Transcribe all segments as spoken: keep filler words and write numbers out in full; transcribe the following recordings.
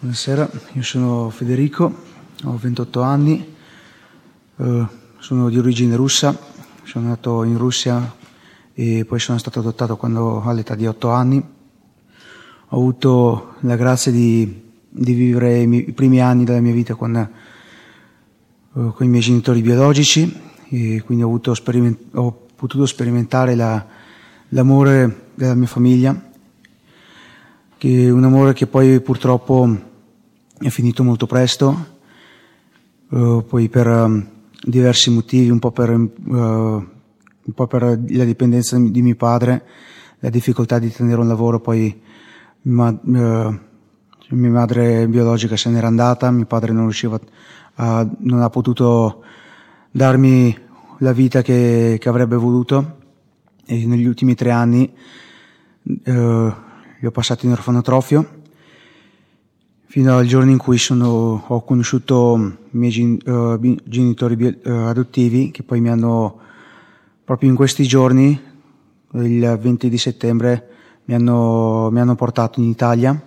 Buonasera, io sono Federico, ho ventotto anni, eh, sono di origine russa, sono nato in Russia e poi sono stato adottato quando all'età di otto anni. Ho avuto la grazia di, di vivere i, miei, i primi anni della mia vita con, eh, con i miei genitori biologici e quindi ho, avuto speriment- ho potuto sperimentare la, l'amore della mia famiglia, che è un amore che poi purtroppo è finito molto presto, uh, poi per um, diversi motivi, un po' per, uh, un po' per la dipendenza di mio padre, la difficoltà di tenere un lavoro, poi ma, uh, mia madre biologica se n'era andata, mio padre non riusciva a, non ha potuto darmi la vita che, che avrebbe voluto e negli ultimi tre anni uh, li ho passati in orfanotrofio, fino al giorno in cui sono, ho conosciuto i miei gen, uh, genitori uh, adottivi, che poi mi hanno, proprio in questi giorni, il venti di settembre, mi hanno, mi hanno portato in Italia.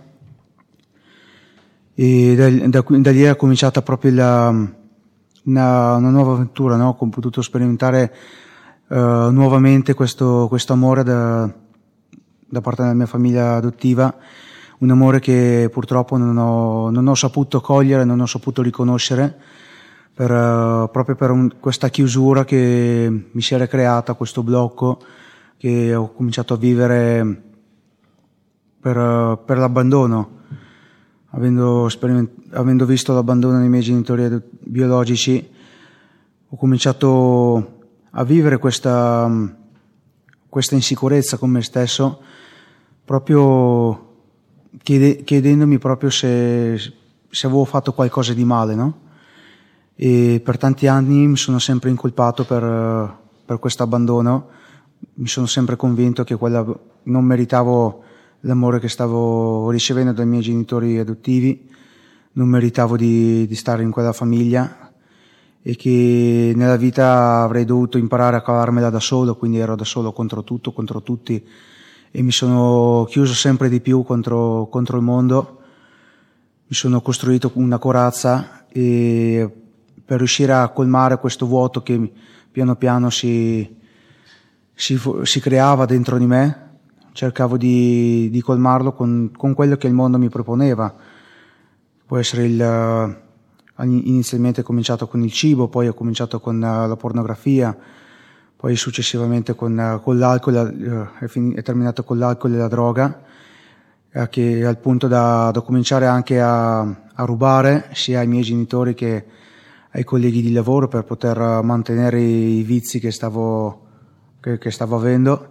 E da, da, da lì è cominciata proprio la, una, una nuova avventura, no? Ho potuto sperimentare uh, nuovamente questo, questo amore da, da parte della mia famiglia adottiva, un amore che purtroppo non ho, non ho saputo cogliere, non ho saputo riconoscere, per, uh, proprio per un, questa chiusura che mi si era creata, questo blocco che ho cominciato a vivere per, uh, per l'abbandono. Avendo, speriment- avendo visto l'abbandono dei miei genitori biologici, ho cominciato a vivere questa, questa insicurezza con me stesso, proprio chiede- chiedendomi proprio se, se avevo fatto qualcosa di male, no? E per tanti anni mi sono sempre incolpato per, per questo abbandono, mi sono sempre convinto che quella, non meritavo l'amore che stavo ricevendo dai miei genitori adottivi, non meritavo di, di stare in quella famiglia e che nella vita avrei dovuto imparare a cavarmela da solo, quindi ero da solo contro tutto, contro tutti, e mi sono chiuso sempre di più contro, contro il mondo. Mi sono costruito una corazza e per riuscire a colmare questo vuoto che piano piano si, si, si creava dentro di me, cercavo di, di colmarlo con, con quello che il mondo mi proponeva. Può essere il, inizialmente ho cominciato con il cibo, poi ho cominciato con la pornografia, poi successivamente con, con l'alcol, è, fin, è terminato con l'alcol e la droga, eh, che al punto da, da cominciare anche a, a rubare sia ai miei genitori che ai colleghi di lavoro per poter mantenere i vizi che stavo, che, che stavo avendo.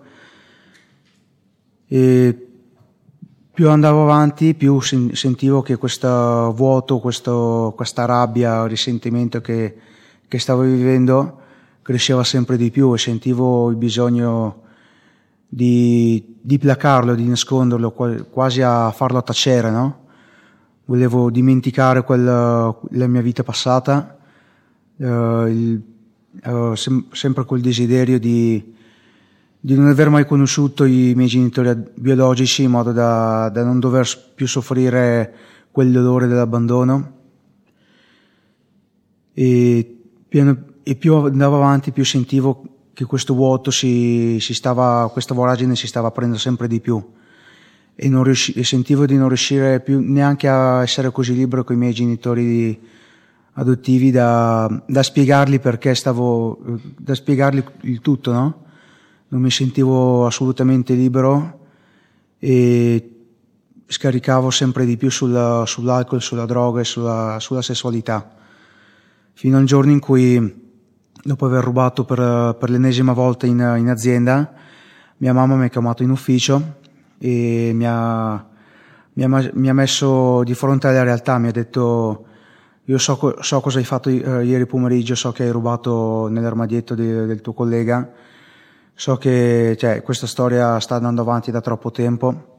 E più andavo avanti, più sentivo che questo vuoto, questo, questa rabbia, risentimento che, che stavo vivendo cresceva sempre di più e sentivo il bisogno di, di placarlo, di nasconderlo, quasi a farlo tacere, no? Volevo dimenticare quella, la mia vita passata, uh, il, uh, sem- sempre col desiderio di di non aver mai conosciuto i miei genitori biologici in modo da, da non dover più soffrire quel dolore dell'abbandono. E, piano, e più andavo avanti più sentivo che questo vuoto si, si stava, questa voragine si stava aprendo sempre di più e, non riusci, e sentivo di non riuscire più neanche a essere così libero con i miei genitori adottivi da, da spiegargli perché stavo, da spiegargli il tutto, no? Non mi sentivo assolutamente libero e scaricavo sempre di più sulla, sull'alcol, sulla droga e sulla, sulla sessualità, fino al giorno in cui, dopo aver rubato per, per l'ennesima volta in, in azienda, mia mamma mi ha chiamato in ufficio e mi ha, mi ha, mi ha messo di fronte alla realtà. Mi ha detto: io so, so cosa hai fatto eh, ieri pomeriggio, so che hai rubato nell'armadietto di, del tuo collega. So che cioè, questa storia sta andando avanti da troppo tempo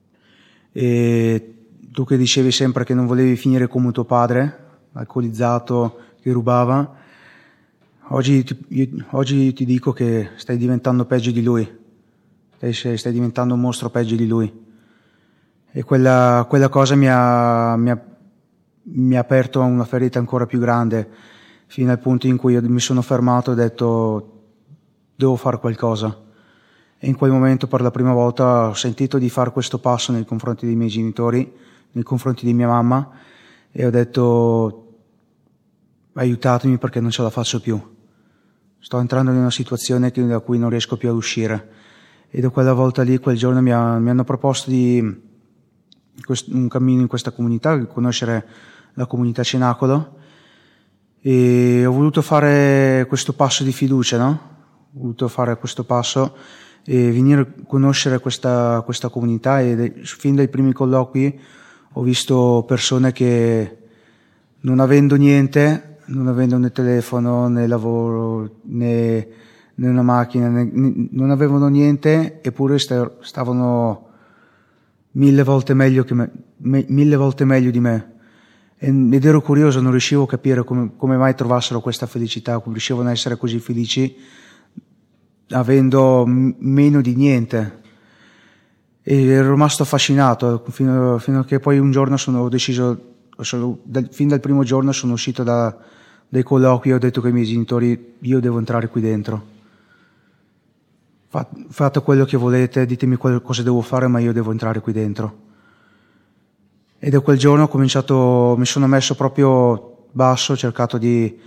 e tu che dicevi sempre che non volevi finire come tuo padre, alcolizzato, che rubava, oggi ti, io, oggi ti dico che stai diventando peggio di lui, stai, stai diventando un mostro peggio di lui. E quella, quella cosa mi ha, mi ha, mi ha aperto a una ferita ancora più grande, fino al punto in cui io mi sono fermato e ho detto devo fare qualcosa. E in quel momento per la prima volta ho sentito di fare questo passo nei confronti dei miei genitori, nei confronti di mia mamma, e ho detto aiutatemi perché non ce la faccio più. Sto entrando in una situazione da cui non riesco più ad uscire. E da quella volta lì, quel giorno mi, ha, mi hanno proposto di un cammino in questa comunità, di conoscere la comunità Cenacolo, e ho voluto fare questo passo di fiducia, no? Ho voluto fare questo passo e venire a conoscere questa, questa comunità, e fin dai primi colloqui ho visto persone che non avendo niente, non avendo né telefono né lavoro né, né una macchina, né, non avevano niente, eppure stavano mille volte meglio che me, me, mille volte meglio di me. Ed ero curioso, non riuscivo a capire come, come mai trovassero questa felicità, come riuscivano a essere così felici avendo m- meno di niente. E ero rimasto affascinato fino, fino a che poi un giorno sono deciso, sono, dal, fin dal primo giorno sono uscito da, dai colloqui e ho detto ai miei genitori io devo entrare qui dentro. Fate quello che volete, ditemi cosa devo fare, ma io devo entrare qui dentro. E da quel giorno ho cominciato, mi sono messo proprio basso, ho cercato di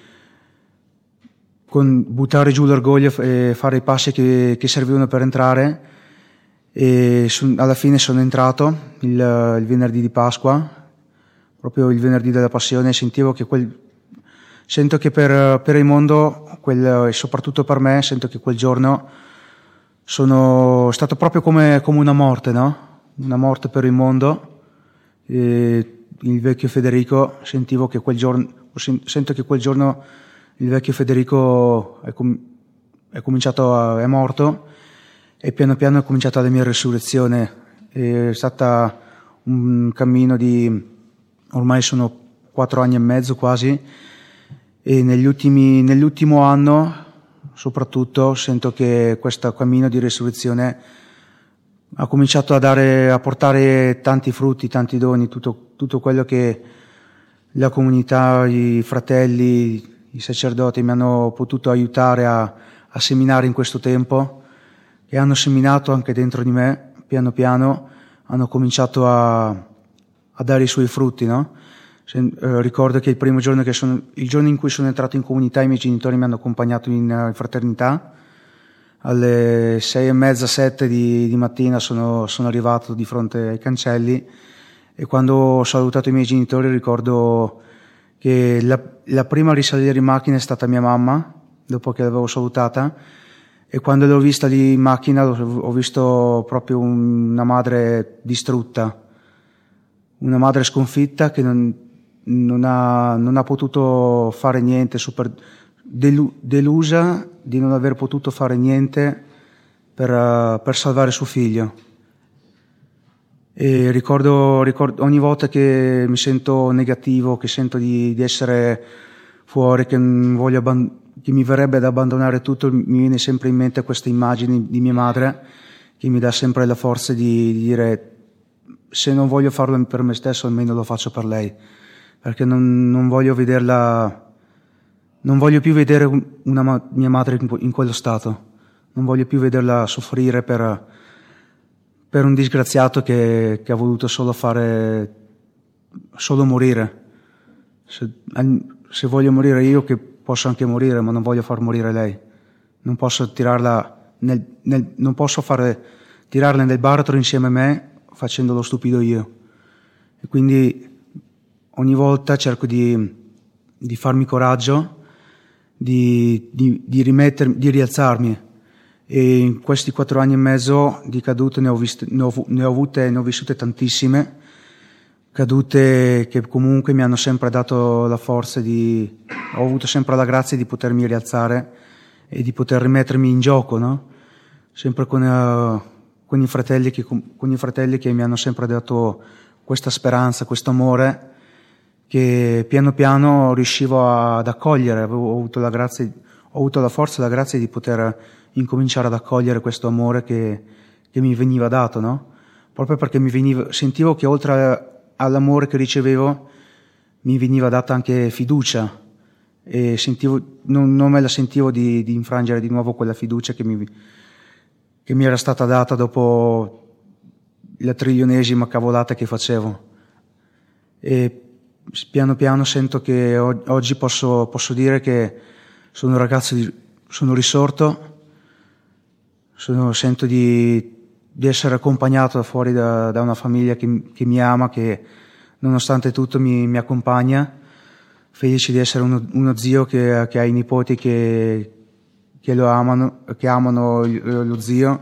con, buttare giù l'orgoglio e fare i passi che, che servivano per entrare, e son, alla fine sono entrato il, il venerdì di Pasqua, proprio il venerdì della Passione, e sentivo che quel, sento che per, per il mondo, quel, e soprattutto per me, sento che quel giorno sono stato proprio come, come una morte, no? Una morte per il mondo. E il vecchio Federico, sentivo che quel giorno, sento che quel giorno il vecchio Federico è, com, è cominciato a, è morto, e piano piano è cominciata la mia resurrezione. È stata un cammino di, ormai sono quattro anni e mezzo quasi, e negli ultimi, nell'ultimo anno soprattutto sento che questo cammino di resurrezione ha cominciato a dare, a portare tanti frutti, tanti doni, tutto, tutto quello che la comunità, i fratelli, i sacerdoti mi hanno potuto aiutare a, a seminare in questo tempo, e hanno seminato anche dentro di me, piano piano hanno cominciato a, a dare i suoi frutti, no? Se, eh, ricordo che il primo giorno che sono, il giorno in cui sono entrato in comunità, i miei genitori mi hanno accompagnato in, in fraternità. Alle sei e mezza, sette di, di mattina sono, sono arrivato di fronte ai cancelli, e quando ho salutato i miei genitori ricordo che la, la prima a risalire in macchina è stata mia mamma, dopo che l'avevo salutata, e quando l'ho vista lì in macchina ho visto proprio una madre distrutta, una madre sconfitta che non, non, ha, non ha potuto fare niente, super delu, delusa di non aver potuto fare niente per, uh, per salvare suo figlio. E ricordo, ricordo ogni volta che mi sento negativo, che sento di, di essere fuori, che, voglio abband- che mi verrebbe ad abbandonare tutto, mi viene sempre in mente questa immagine di mia madre che mi dà sempre la forza di, di dire se non voglio farlo per me stesso almeno lo faccio per lei, perché non, non voglio vederla. Non voglio più vedere una ma- mia madre in, in quello stato, non voglio più vederla soffrire per, per un disgraziato che, che ha voluto solo fare, solo morire. Se, se voglio morire io, che posso anche morire, ma non voglio far morire lei. Non posso tirarla nel, nel, non posso fare, tirarla nel baratro insieme a me facendo lo stupido io. E quindi ogni volta cerco di, di farmi coraggio, Di, di, di rimettermi, di rialzarmi, e in questi quattro anni e mezzo di cadute ne ho, viste, ne ho, ne ho avute, ne ho vissute tantissime, cadute che comunque mi hanno sempre dato la forza di, ho avuto sempre la grazia di potermi rialzare e di poter rimettermi in gioco, no? Sempre con, uh, con i fratelli che, con i fratelli che mi hanno sempre dato questa speranza, questo amore, che piano piano riuscivo ad accogliere, avevo avuto la grazia, ho avuto la forza e la grazia di poter incominciare ad accogliere questo amore che, che mi veniva dato, no? Proprio perché mi veniva, sentivo che oltre all'amore che ricevevo mi veniva data anche fiducia e sentivo, non, non me la sentivo di, di infrangere di nuovo quella fiducia che mi, che mi era stata data dopo la trilionesima cavolata che facevo. E piano piano sento che o- oggi posso, posso dire che sono un ragazzo, di, sono risorto, sono, sento di, di essere accompagnato da fuori da, da una famiglia che, che mi ama, che nonostante tutto mi, mi accompagna, felice di essere uno, uno zio che, che ha i nipoti che, che lo amano, che amano lo zio,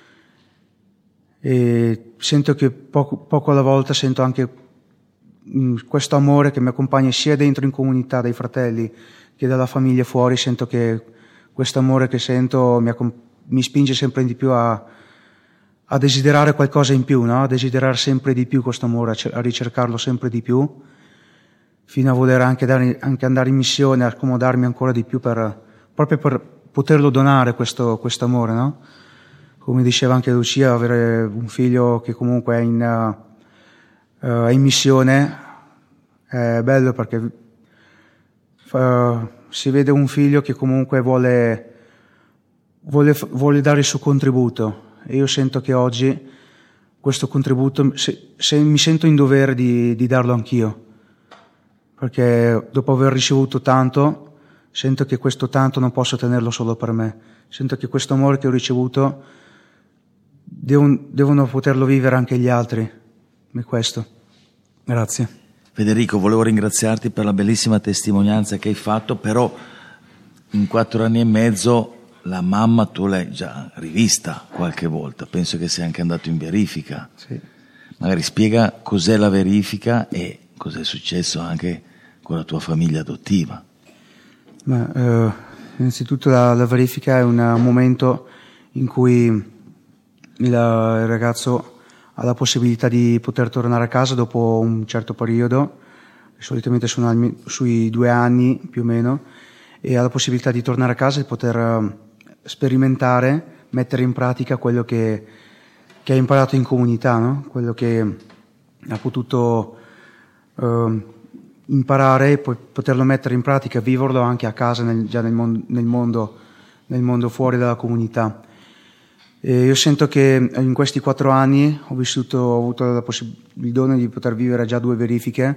e sento che poco, poco alla volta sento anche mh, questo amore che mi accompagna sia dentro in comunità dai fratelli che dalla famiglia fuori. Sento che questo amore che sento mi, mi spinge sempre di più a, a desiderare qualcosa in più, no? A desiderare sempre di più questo amore, a, a ricercarlo sempre di più, fino a voler anche, dare, anche andare in missione, a accomodarmi ancora di più per, proprio per poterlo donare questo, questo amore, no? Come diceva anche Lucia, avere un figlio che comunque è in, uh, uh, in missione è bello, perché uh, si vede un figlio che comunque vuole, vuole, vuole dare il suo contributo, e io sento che oggi questo contributo se, se mi sento in dovere di, di darlo anch'io, perché dopo aver ricevuto tanto sento che questo tanto non posso tenerlo solo per me, sento che questo amore che ho ricevuto Devono, devono poterlo vivere anche gli altri. È questo. Grazie. Federico, volevo ringraziarti per la bellissima testimonianza che hai fatto, però in quattro anni e mezzo la mamma tu l'hai già rivista qualche volta, penso che sia anche andato in verifica. Sì. Magari spiega cos'è la verifica e cos'è successo anche con la tua famiglia adottiva. Ma, eh, innanzitutto la, la verifica è un momento in cui il ragazzo ha la possibilità di poter tornare a casa dopo un certo periodo, solitamente sono sui due anni più o meno, e ha la possibilità di tornare a casa e poter sperimentare, mettere in pratica quello che, che ha imparato in comunità, no? Quello che ha potuto eh, imparare e poi poterlo mettere in pratica, viverlo anche a casa, nel, già nel, mon- nel, mondo, nel mondo fuori dalla comunità. E io sento che in questi quattro anni ho vissuto, ho avuto la possib- il dono di poter vivere già due verifiche,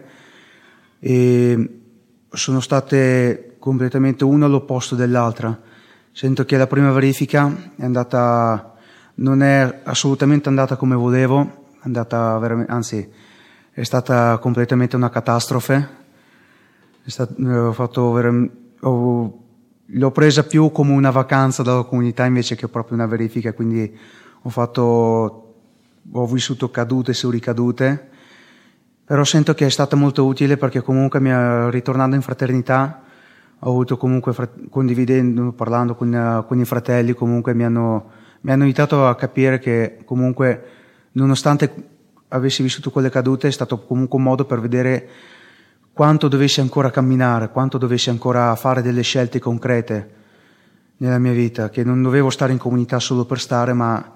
e sono state completamente una all'opposto dell'altra. Sento che la prima verifica è andata, non è assolutamente andata come volevo, è andata veramente, anzi è stata completamente una catastrofe. È stato, ho fatto veramente, ho, l'ho presa più come una vacanza dalla comunità invece che proprio una verifica, quindi ho fatto, ho vissuto cadute su ricadute, però sento che è stata molto utile, perché comunque mi ha, ritornando in fraternità ho avuto comunque, condividendo, parlando con, con i fratelli, comunque mi hanno, mi hanno aiutato a capire che comunque nonostante avessi vissuto quelle cadute è stato comunque un modo per vedere quanto dovessi ancora camminare, quanto dovessi ancora fare delle scelte concrete nella mia vita, che non dovevo stare in comunità solo per stare, ma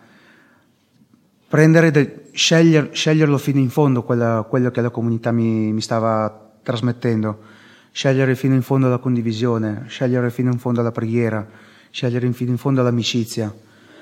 prendere del, sceglier, sceglierlo fino in fondo quella, quello che la comunità mi, mi stava trasmettendo, scegliere fino in fondo la condivisione, scegliere fino in fondo la preghiera, scegliere fino in fondo l'amicizia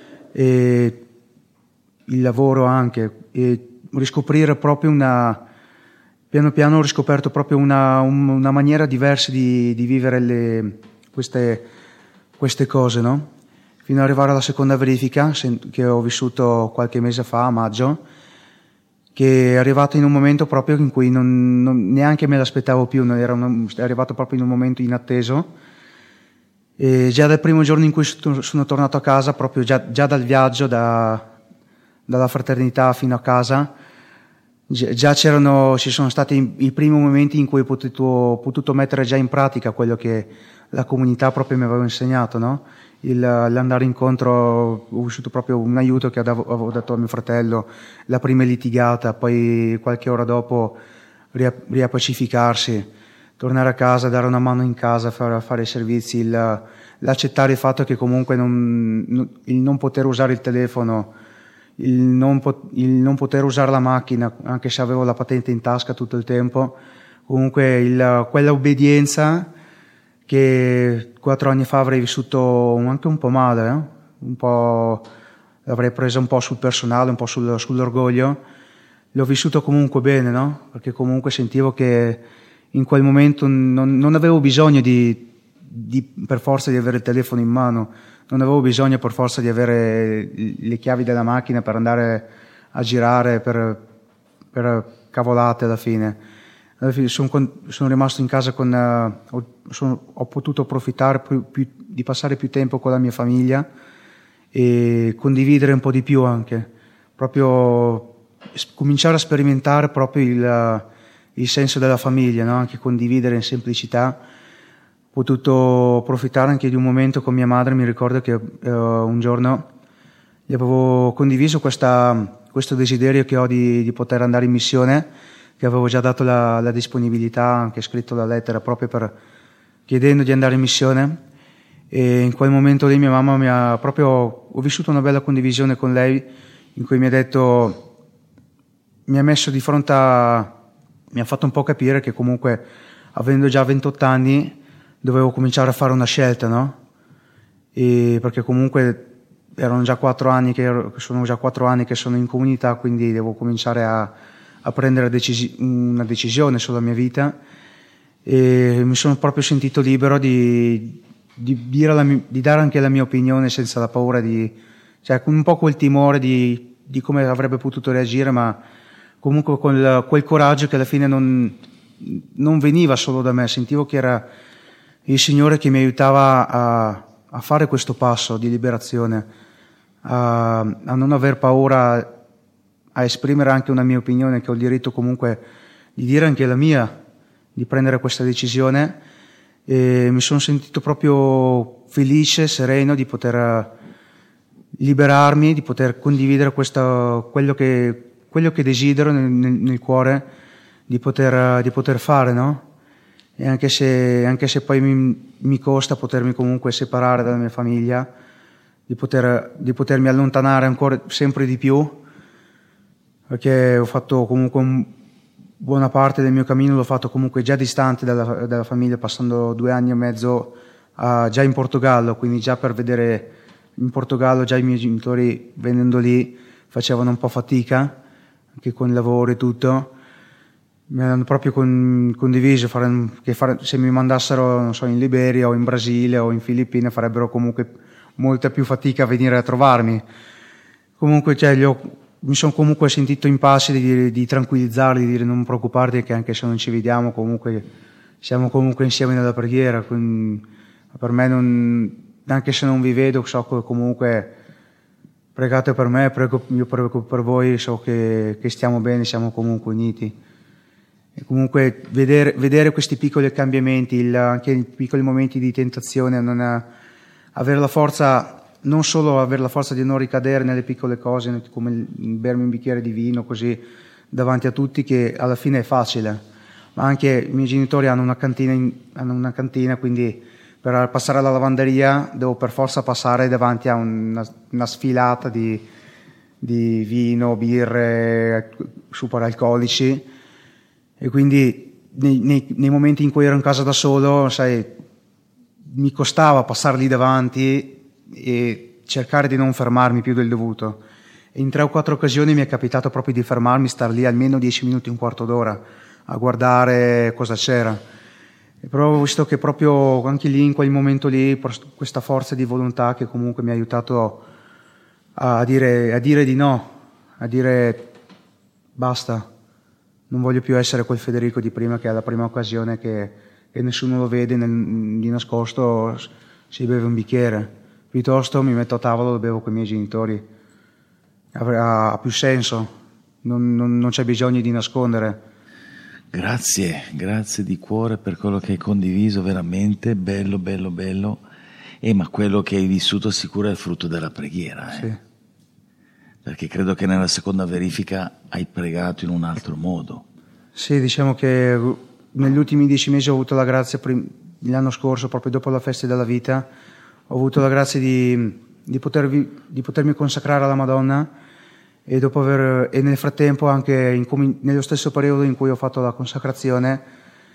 e il lavoro anche, e riscoprire proprio una... Piano piano ho riscoperto proprio una, una maniera diversa di, di vivere le, queste, queste cose, no? Fino ad arrivare alla seconda verifica che ho vissuto qualche mese fa, a maggio, che è arrivata in un momento proprio in cui non, non, neanche me l'aspettavo più, non era una, è arrivato proprio in un momento inatteso. E già dal primo giorno in cui sono tornato a casa, proprio già, già dal viaggio, da, dalla fraternità fino a casa, già c'erano, ci sono stati i, i primi momenti in cui ho potuto, ho potuto mettere già in pratica quello che la comunità proprio mi aveva insegnato, no? Il, l'andare incontro, ho vissuto proprio un aiuto che avevo dato a mio fratello, la prima litigata, poi qualche ora dopo riappacificarsi, tornare a casa, dare una mano in casa, fare, fare i servizi, il, l'accettare il fatto che comunque non, il non poter usare il telefono, Il non, pot- il non poter usare la macchina, anche se avevo la patente in tasca tutto il tempo, comunque il, quella obbedienza che quattro anni fa avrei vissuto anche un po' male, eh? un po' l'avrei presa un po' sul personale, un po' sul, sull'orgoglio, l'ho vissuto comunque bene, no? Perché comunque sentivo che in quel momento non, non avevo bisogno di, di per forza di avere il telefono in mano, non avevo bisogno per forza di avere le chiavi della macchina per andare a girare per, per cavolate alla fine. Alla fine sono, sono rimasto in casa con uh, ho, sono, ho potuto approfittare più, più, di passare più tempo con la mia famiglia e condividere un po' di più anche, proprio cominciare a sperimentare proprio il, il senso della famiglia, no? Anche condividere in semplicità. Ho potuto approfittare anche di un momento con mia madre, mi ricordo che uh, un giorno gli avevo condiviso questa, questo desiderio che ho di, di poter andare in missione, che avevo già dato la, la disponibilità, anche scritto la lettera proprio per chiedendo di andare in missione. E in quel momento lì mia mamma mi ha proprio, ho vissuto una bella condivisione con lei in cui mi ha detto, mi ha messo di fronte a, mi ha fatto un po' capire che comunque avendo già ventotto anni dovevo cominciare a fare una scelta, no? E perché comunque erano già quattro anni che ero, sono già quattro anni che sono in comunità, quindi devo cominciare a, a prendere decisi- una decisione sulla mia vita e mi sono proprio sentito libero di Di, dire la, di dare anche la mia opinione senza la paura di, cioè un po' quel timore di, di come avrebbe potuto reagire, ma comunque con il, quel coraggio che alla fine non, non veniva solo da me, sentivo che era il Signore che mi aiutava a, a fare questo passo di liberazione, a, a non aver paura, a esprimere anche una mia opinione, che ho il diritto comunque di dire anche la mia, di prendere questa decisione. E mi sono sentito proprio felice, sereno di poter liberarmi, di poter condividere questo, quello, che, quello che desidero nel, nel, nel cuore, di poter, di poter fare, no? E anche se, anche se poi mi, mi costa potermi comunque separare dalla mia famiglia, di, poter, di potermi allontanare ancora sempre di più, perché ho fatto comunque un buona parte del mio cammino l'ho fatto comunque già distante dalla, dalla famiglia, passando due anni e mezzo uh, già in Portogallo, quindi già per vedere in Portogallo già i miei genitori venendo lì facevano un po' fatica, anche con il lavoro e tutto. Mi hanno proprio con, condiviso fare, che fare, se mi mandassero non so, in Liberia o in Brasile o in Filippine farebbero comunque molta più fatica a venire a trovarmi. Comunque cioè, gli ho mi sono comunque sentito in pace di, dire, di tranquillizzarli, di dire non preoccuparti che anche se non ci vediamo comunque siamo comunque insieme nella preghiera, quindi per me non, anche se non vi vedo so che comunque pregate per me, prego, io prego per voi, so che, che stiamo bene, siamo comunque uniti e comunque vedere, vedere questi piccoli cambiamenti, il, anche i piccoli momenti di tentazione, non ha, avere la forza, non solo avere la forza di non ricadere nelle piccole cose come bermi un bicchiere di vino così davanti a tutti, che alla fine è facile, ma anche i miei genitori hanno una cantina, in, hanno una cantina quindi per passare alla lavanderia devo per forza passare davanti a una, una sfilata di, di vino, birre, superalcolici e quindi nei, nei, nei momenti in cui ero in casa da solo, sai, mi costava passare lì davanti e cercare di non fermarmi più del dovuto. E in tre o quattro occasioni mi è capitato proprio di fermarmi, star lì almeno dieci minuti, un quarto d'ora a guardare cosa c'era. E però ho visto che proprio anche lì in quel momento lì questa forza di volontà che comunque mi ha aiutato a dire, a dire di no, a dire basta, non voglio più essere quel Federico di prima che alla prima occasione che, che nessuno lo vede nel, di nascosto si beve un bicchiere. Piuttosto mi metto a tavolo e lo bevo con i miei genitori. Ha, ha più senso, non, non, non c'è bisogno di nascondere. Grazie, grazie di cuore per quello che hai condiviso, veramente bello, bello, bello. E ma quello che hai vissuto sicuro è il frutto della preghiera, eh? Sì. Perché credo che nella seconda verifica hai pregato in un altro modo. Sì, diciamo che negli ultimi dieci mesi ho avuto la grazia, l'anno scorso, proprio dopo la festa della vita, ho avuto la grazia di, di, potervi, di potermi consacrare alla Madonna e, dopo aver, e nel frattempo anche in, nello stesso periodo in cui ho fatto la consacrazione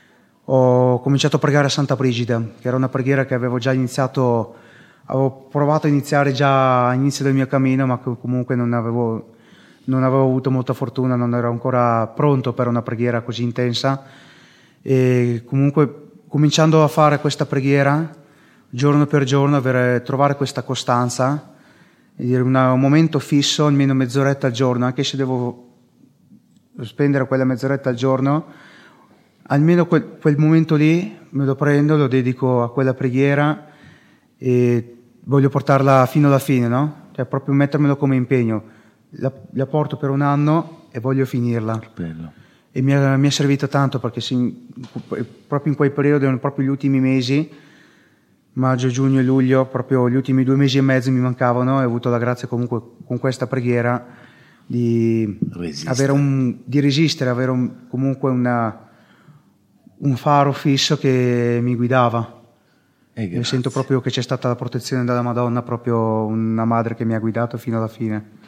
ho cominciato a pregare a Santa Brigida, che era una preghiera che avevo già iniziato, avevo provato a iniziare già all'inizio del mio cammino, ma che comunque non avevo, non avevo avuto molta fortuna, non ero ancora pronto per una preghiera così intensa. E comunque, cominciando a fare questa preghiera giorno per giorno, avere, trovare questa costanza, e dire una, un momento fisso, almeno mezz'oretta al giorno, anche se devo spendere quella mezz'oretta al giorno, almeno quel, quel momento lì me lo prendo, lo dedico a quella preghiera e voglio portarla fino alla fine, no? Cioè proprio mettermelo come impegno. La, la porto per un anno e voglio finirla. Bello. E mi è, mi è servito tanto, perché si, proprio in quei periodi, proprio gli ultimi mesi, maggio, giugno e luglio, proprio gli ultimi due mesi e mezzo mi mancavano, e ho avuto la grazia comunque con questa preghiera di resistere, avere un, di resistere, avere un, comunque una, un faro fisso che mi guidava. E sento proprio che c'è stata la protezione della Madonna, proprio una madre che mi ha guidato fino alla fine.